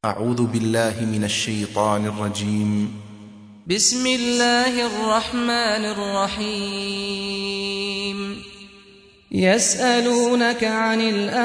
أعوذ بالله من الشيطان الرجيم. بسم الله الرحمن الرحيم. يسألونك عن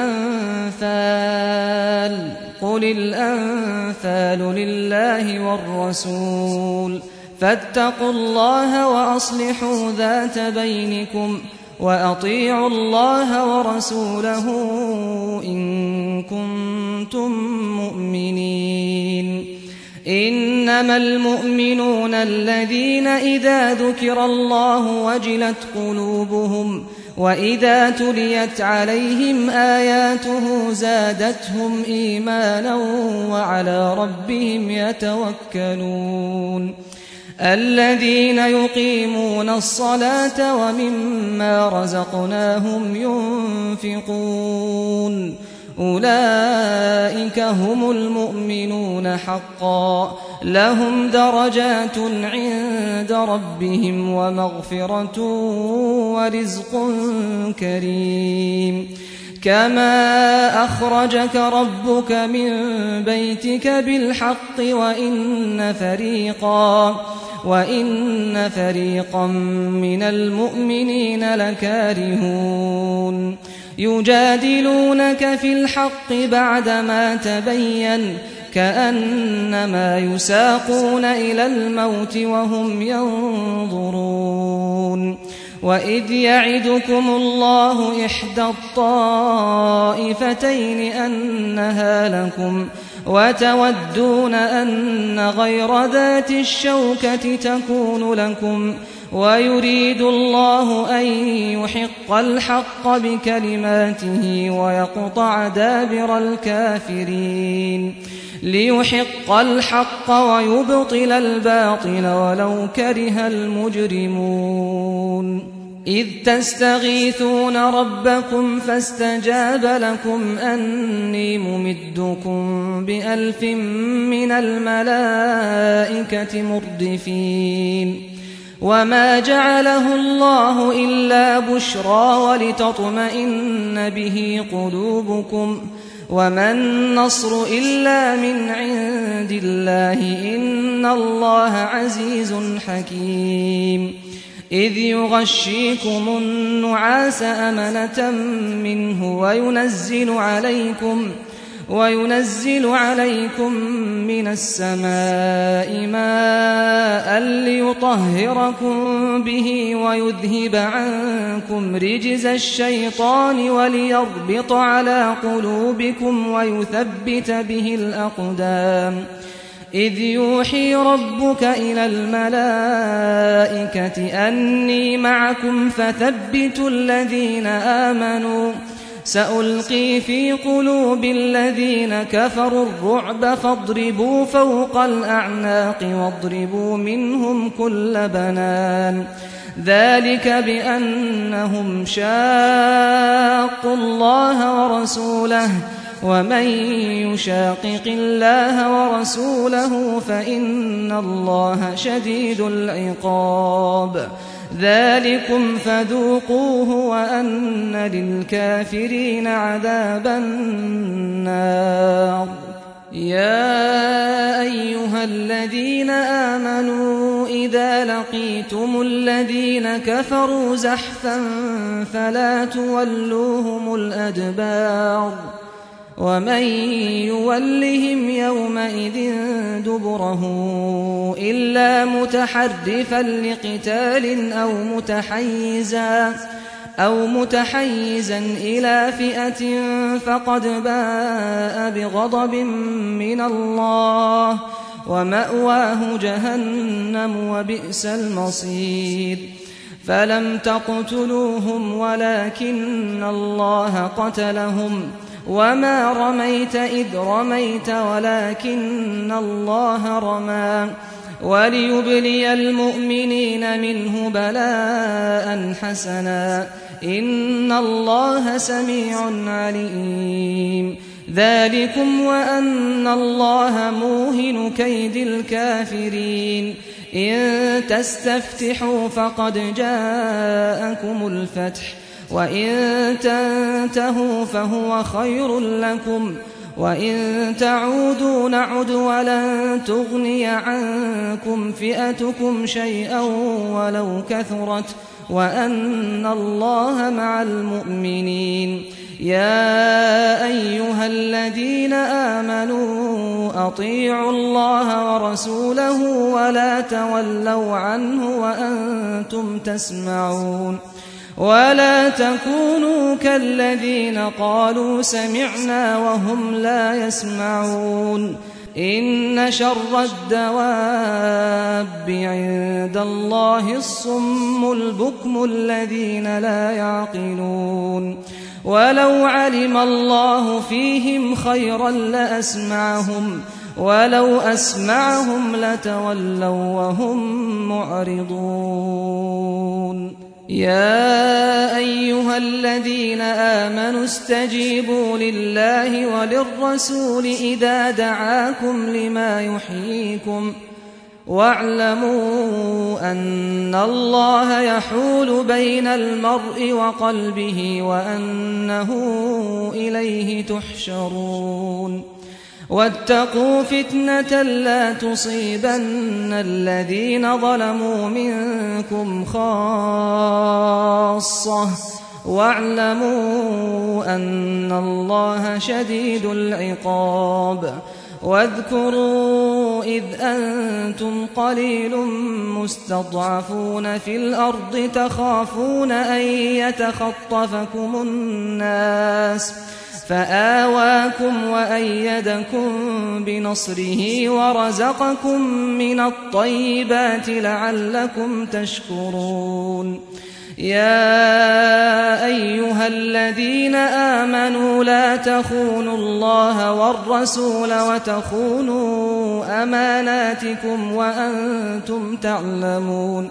الأنفال قل الأنفال لله والرسول فاتقوا الله وأصلحوا ذات بينكم وأطيعوا الله ورسوله إن كنتم مؤمنين. إنما المؤمنون الذين إذا ذكر الله وجلت قلوبهم وإذا تليت عليهم آياته زادتهم إيمانا وعلى ربهم يتوكلون. الذين يقيمون الصلاة ومما رزقناهم ينفقون أولئك هم المؤمنون حقا لهم درجات عند ربهم ومغفرة ورزق كريم. كما أخرجك ربك من بيتك بالحق وإن فريقا من المؤمنين لكارهون. يجادلونك في الحق بعدما تبين كأنما يساقون إلى الموت وهم ينظرون. وإذ يعدكم الله إحدى الطائفتين أنها لكم وتودون أن غير ذات الشوكة تكون لكم ويريد الله أن يحق الحق بكلماته ويقطع دابر الكافرين ليحق الحق ويبطل الباطل ولو كره المجرمون. إذ تستغيثون ربكم فاستجاب لكم أني ممدكم ب1000 من الملائكة مردفين. وما جعله الله إلا بشرى ولتطمئن به قلوبكم وما النصر إلا من عند الله إن الله عزيز حكيم. إذ يغشيكم النعاس أمنة منه وينزل عليكم من السماء ماء ليطهركم به ويذهب عنكم رجز الشيطان وليربط على قلوبكم ويثبت به الأقدام. إذ يوحي ربك إلى الملائكة أني معكم فثبتوا الذين آمنوا سألقي في قلوب الذين كفروا الرعب فاضربوا فوق الأعناق واضربوا منهم كل بنان. ذلك بأنهم شاقوا الله ورسوله ومن يشاقق الله ورسوله فإن الله شديد العقاب. ذلكم فذوقوه وأن للكافرين عذاب النار. يا أيها الذين آمنوا إذا لقيتم الذين كفروا زحفا فلا تولوهم الأدبار. ومن يولهم يومئذ دبره إلا متحرفا لقتال أو متحيزا إلى فئة فقد باء بغضب من الله ومأواه جهنم وبئس المصير. فلم تقتلوهم ولكن الله قتلهم وما رميت إذ رميت ولكن الله رمى وليبلي المؤمنين منه بلاء حسنا إن الله سميع عليم. ذلكم وأن الله موهن كيد الكافرين. إن تستفتحوا فقد جاءكم الفتح وإن تنتهوا فهو خير لكم وإن تعودوا نعد ولن تغني عنكم فئتكم شيئا ولو كثرت وأن الله مع المؤمنين يا أيها الذين آمنوا أطيعوا الله ورسوله ولا تولوا عنه وأنتم تسمعون ولا تكونوا كالذين قالوا سمعنا وهم لا يسمعون إن شر الدواب عند الله الصم البكم الذين لا يعقلون ولو علم الله فيهم خيرا لأسمعهم ولو أسمعهم لتولوا وهم معرضون يا أيها الذين آمنوا استجيبوا لله وللرسول إذا دعاكم لما يحييكم واعلموا أن الله يحول بين المرء وقلبه وأنه إليه تحشرون واتقوا فتنة لا تصيبن الذين ظلموا منكم خاصة واعلموا أن الله شديد العقاب واذكروا إذ أنتم قليل مستضعفون في الأرض تخافون أن يتخطفكم الناس فآواكم وأيدكم بنصره ورزقكم من الطيبات لعلكم تشكرون يا أيها الذين آمنوا لا تخونوا الله والرسول وتخونوا أماناتكم وأنتم تعلمون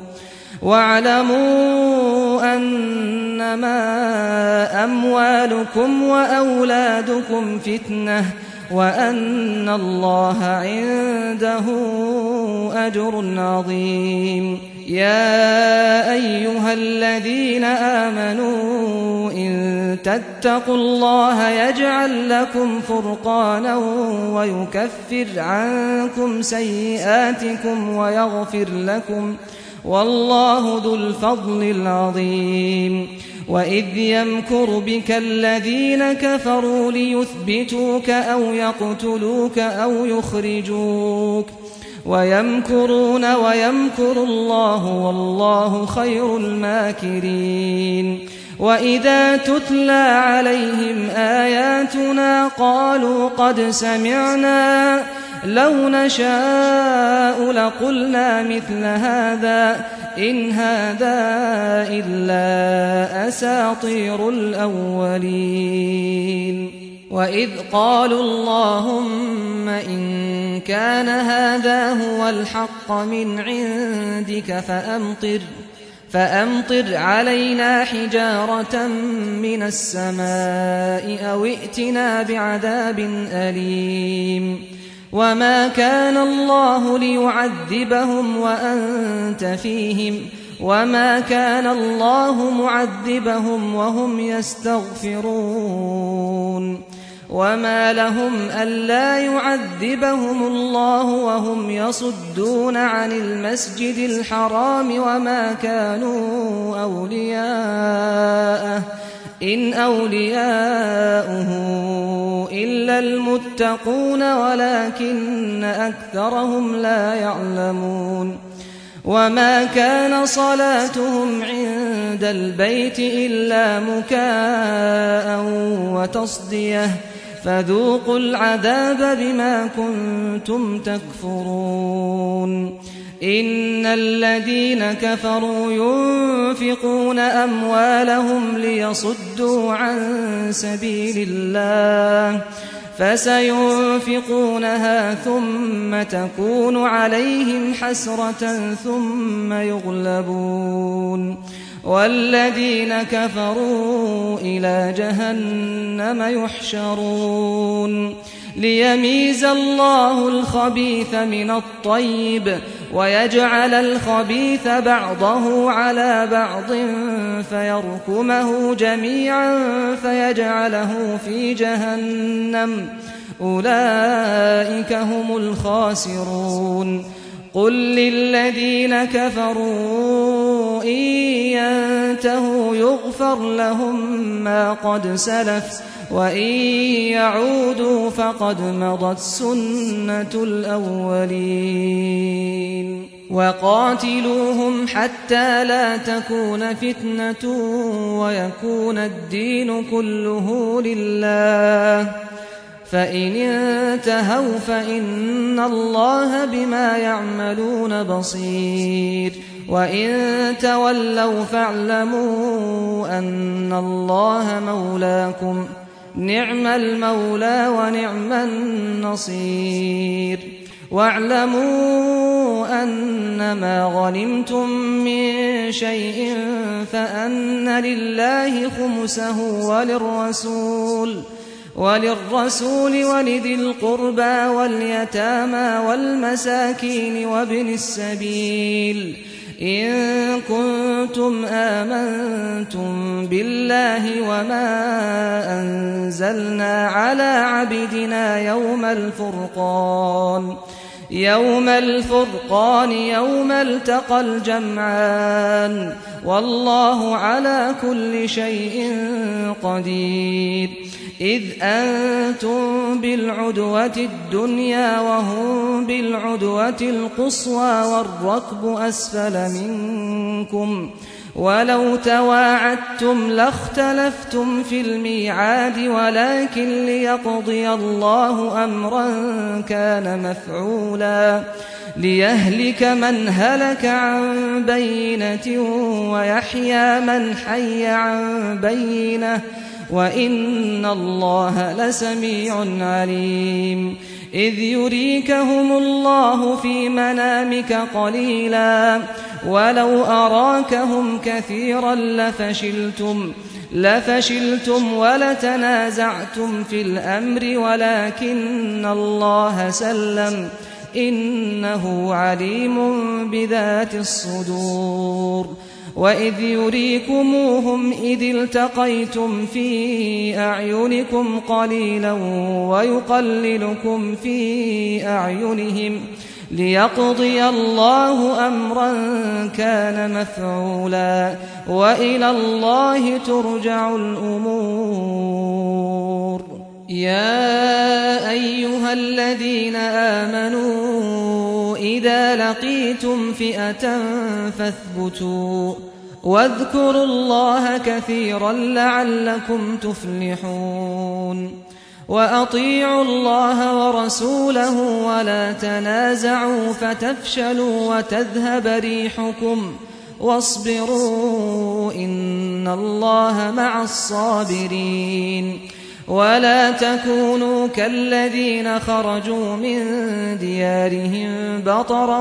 واعلموا أنما أموالكم وأولادكم فتنة وأن الله عنده أجر عظيم يا أيها الذين آمنوا إن تتقوا الله يجعل لكم فرقانا ويكفر عنكم سيئاتكم ويغفر لكم والله ذو الفضل العظيم وإذ يمكر بك الذين كفروا ليثبتوك أو يقتلوك أو يخرجوك ويمكرون ويمكر الله والله خير الماكرين وإذا تتلى عليهم آياتنا قالوا قد سمعنا لو نشاء لقلنا مثل هذا إن هذا إلا أساطير الأولين وإذ قالوا اللهم إن كان هذا هو الحق من عندك فأمطر علينا حجارة من السماء أو ائتنا بعذاب أليم وما كان الله ليعذبهم وأنت فيهم وما كان الله معذبهم وهم يستغفرون وما لهم ألا يعذبهم الله وهم يصدون عن المسجد الحرام وما كانوا أولياءه إن أولياؤه إلا المتقون ولكن أكثرهم لا يعلمون وما كان صلاتهم عند البيت إلا مكاء وتصدية فذوقوا العذاب بما كنتم تكفرون إن الذين كفروا ينفقون أموالهم ليصدوا عن سبيل الله فسينفقونها ثم تكون عليهم حسرة ثم يغلبون والذين كفروا إلى جهنم يحشرون ليميز الله الخبيث من الطيب ويجعل الخبيث بعضه على بعض فيركمه جميعا فيجعله في جهنم أولئك هم الخاسرون قل للذين كفروا إن ينتهوا يغفر لهم ما قد سلف وإن يعودوا فقد مضت سنة الأولين وقاتلوهم حتى لا تكون فتنة ويكون الدين كله لله فإن انتهوا فإن الله بما يعملون بصير وإن تولوا فاعلموا أن الله مولاكم نعم المولى ونعم النصير واعلموا أنما غنمتم من شيء فأن لله خمسه وللرسول ولذي القربى واليتامى والمساكين وابن السبيل إن كنتم آمنتم بالله وما أنزلنا على عبدنا يوم الفرقان يوم التقى الجمعان والله على كل شيء قدير إذ أنتم بالعدوة الدنيا وهم بالعدوة القصوى والركب أسفل منكم ولو تواعدتم لاختلفتم في الميعاد ولكن ليقضي الله أمرا كان مفعولا ليهلك من هلك عن بينة ويحيى من حي عن بينة وإن الله لسميع عليم إذ يريكهم الله في منامك قليلا ولو أراكهم كثيرا لفشلتم ولتنازعتم في الأمر ولكن الله سلم إنه عليم بذات الصدور وإذ يريكموهم إذ التقيتم في أعينكم قليلا ويقللكم في أعينهم ليقضي الله أمرا كان مفعولا وإلى الله ترجع الأمور يا أيها الذين آمنوا إذا لقيتم فئة فاثبتوا واذكروا الله كثيرا لعلكم تفلحون وأطيعوا الله ورسوله ولا تنازعوا فتفشلوا وتذهب ريحكم واصبروا إن الله مع الصابرين ولا تكونوا كالذين خرجوا من ديارهم بطرا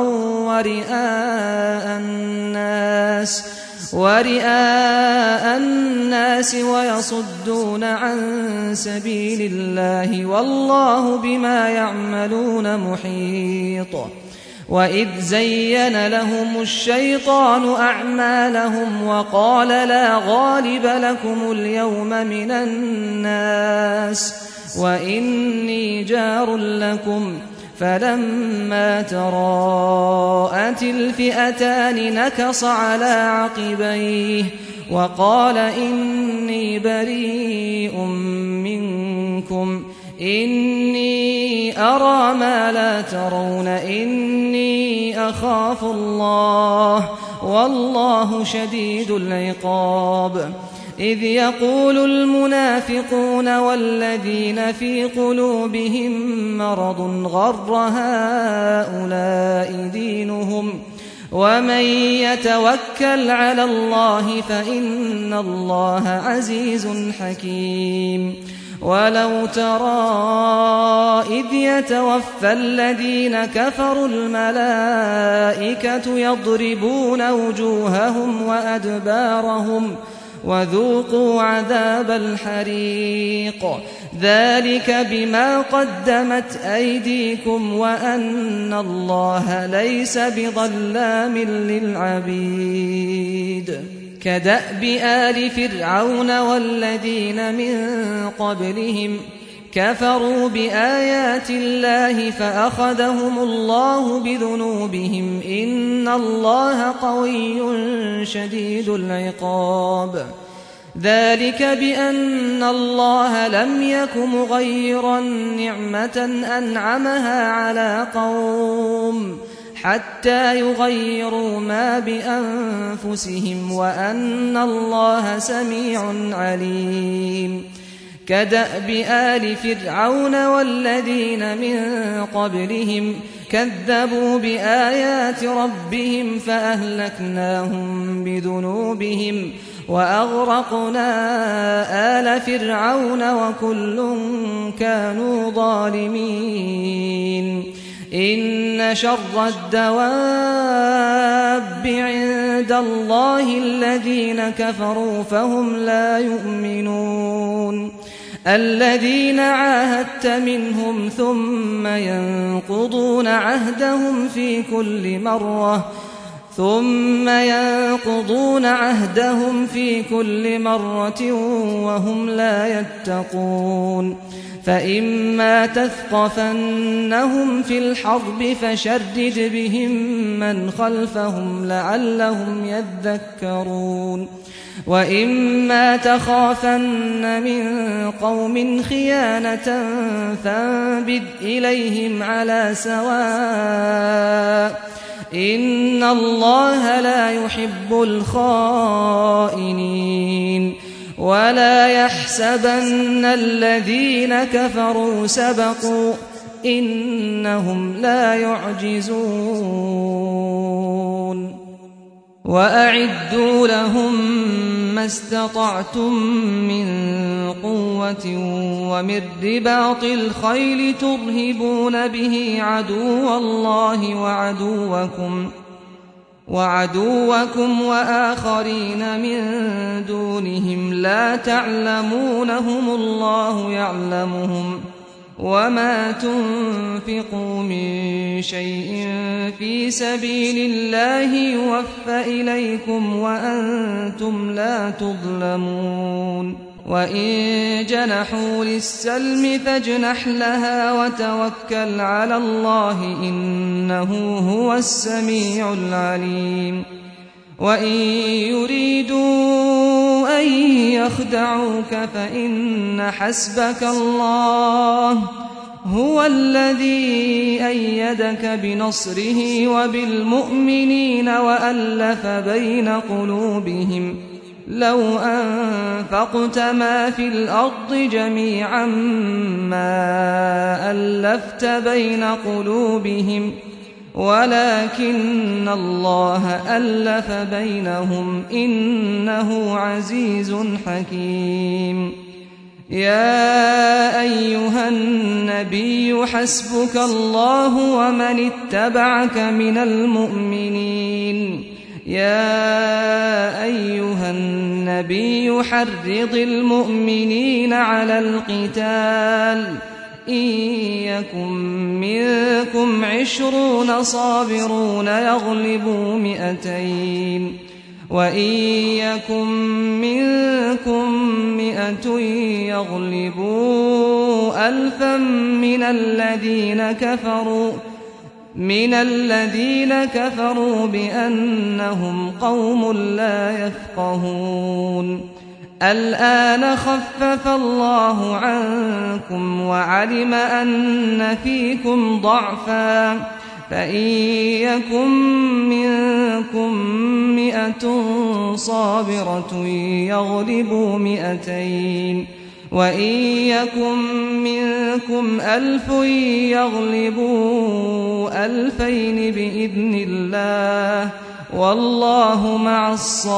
ورئاء الناس ويصدون عن سبيل الله والله بما يعملون محيط وإذ زين لهم الشيطان أعمالهم وقال لا غالب لكم اليوم من الناس وإني جار لكم فلما تراءت الفئتان نكص على عقبيه وقال إني بريء منكم إني أرى ما لا ترون إني أخاف الله والله شديد العقاب إذ يقول المنافقون والذين في قلوبهم مرض غر هؤلاء دينهم ومن يتوكل على الله فإن الله عزيز حكيم ولو ترى إذ يتوفى الذين كفروا الملائكة يضربون وجوههم وأدبارهم وذوقوا عذاب الحريق ذلك بما قدمت أيديكم وأن الله ليس بظلام للعبيد كدأب آل فرعون والذين من قبلهم كفروا بآيات الله فأخذهم الله بذنوبهم إن الله قوي شديد العقاب ذلك بأن الله لم يك مغيرا نعمة أنعمها على قوم حتى يغيروا ما بأنفسهم وأن الله سميع عليم كدأب آل فرعون والذين من قبلهم كذبوا بآيات ربهم فأهلكناهم بذنوبهم وأغرقنا آل فرعون وكل كانوا ظالمين إن شر الدواب عند الله الذين كفروا فهم لا يؤمنون الذين عاهدت منهم ثم ينقضون عهدهم في كل مرة وهم لا يتقون فإما تثقفنهم في الحرب فشرد بهم من خلفهم لعلهم يذكرون وإما تخافن من قوم خيانة فانبذ إليهم على سواء إن الله لا يحب الخائنين ولا يحسبن الذين كفروا سبقوا إنهم لا يعجزون وأعدوا لهم ما استطعتم من قوة ومن رباط الخيل ترهبون به عدو الله وعدوكم وآخرين من دونهم لا تعلمونهم الله يعلمهم وما تنفقوا من شيء في سبيل الله يوفى إليكم وأنتم لا تظلمون وإن جنحوا للسلم فاجنح لها وتوكل على الله إنه هو السميع العليم وإن يريدوا أن يخدعوك فإن حسبك الله هو الذي أيدك بنصره وبالمؤمنين وألف بين قلوبهم لو أنفقت ما في الأرض جميعا ما ألفت بين قلوبهم ولكن الله ألف بينهم إنه عزيز حكيم يا أيها النبي حسبك الله ومن اتبعك من المؤمنين يا أيها النبي حرض المؤمنين على القتال إن يكن منكم 20 صابرون يغلبوا 200 وإن يكن منكم 100 يغلبوا 1000 من الذين كفروا بأنهم قوم لا يفقهون الآن خفف الله عنكم وعلم أن فيكم ضعفا فإن يكن منكم 100 صابرة يغلبوا 200 وإن يكن منكم 1000 يغلبوا 2000 بإذن الله والله مع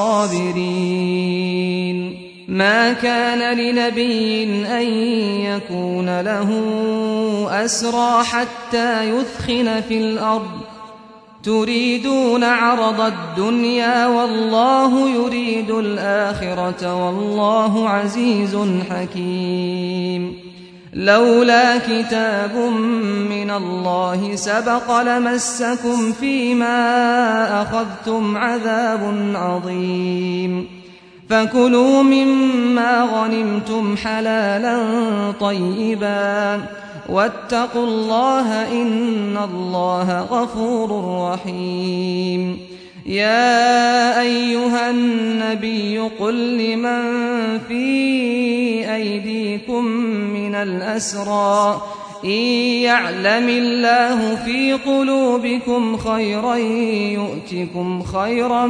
الصابرين ما كان لنبي أن يكون له أسرى حتى يثخن في الأرض تريدون عرض الدنيا والله يريد الآخرة والله عزيز حكيم لولا كتاب من الله سبق لمسكم فيما أخذتم عذاب عظيم فكلوا مما غنمتم حلالا طيبا واتقوا الله إن الله غفور رحيم. يا أيها النبي قل لمن في أيديكم من الأسرى إن يعلم الله في قلوبكم خيرا يؤتكم خيرا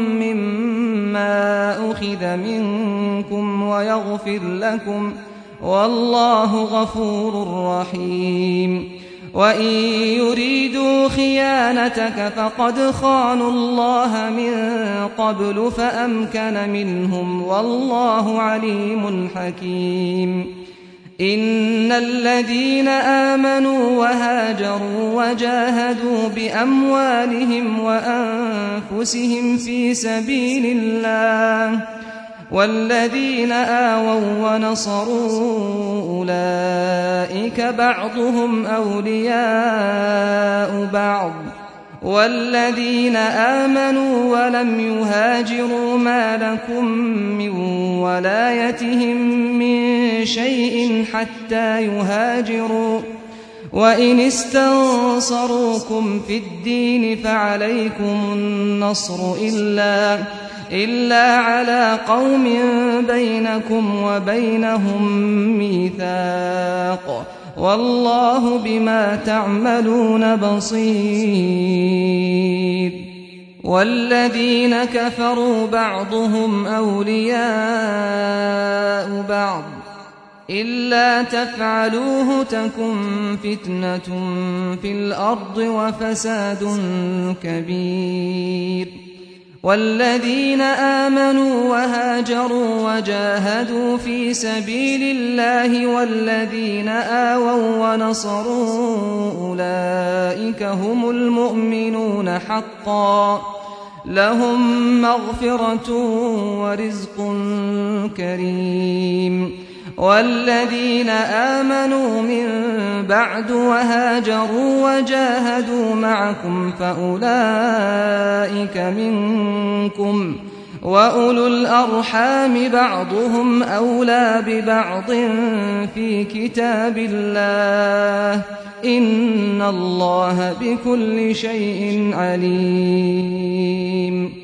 مما أخذ منكم ويغفر لكم والله غفور رحيم. وإن يريدوا خيانتك فقد خانوا الله من قبل فأمكن منهم والله عليم حكيم. إن الذين آمنوا وهاجروا وجاهدوا بأموالهم وأنفسهم في سبيل الله والذين آووا ونصروا أولئك بعضهم أولياء بعض والذين آمنوا ولم يهاجروا ما لكم من ولايتهم من شيء حتى يهاجروا وإن استنصروكم في الدين فعليكم النصر إلا على قوم بينكم وبينهم ميثاق والله بما تعملون بصير. والذين كفروا بعضهم أولياء بعض إلا تفعلوه تكن فتنة في الأرض وفساد كبير. والذين آمنوا وهاجروا وجاهدوا في سبيل الله والذين آووا ونصروا أولئك هم المؤمنون حقا لهم مغفرة ورزق كريم. والذين آمنوا من بعد وهاجروا وجاهدوا معكم فأولئك منكم وأولو الأرحام بعضهم أولى ببعض في كتاب الله إن الله بكل شيء عليم.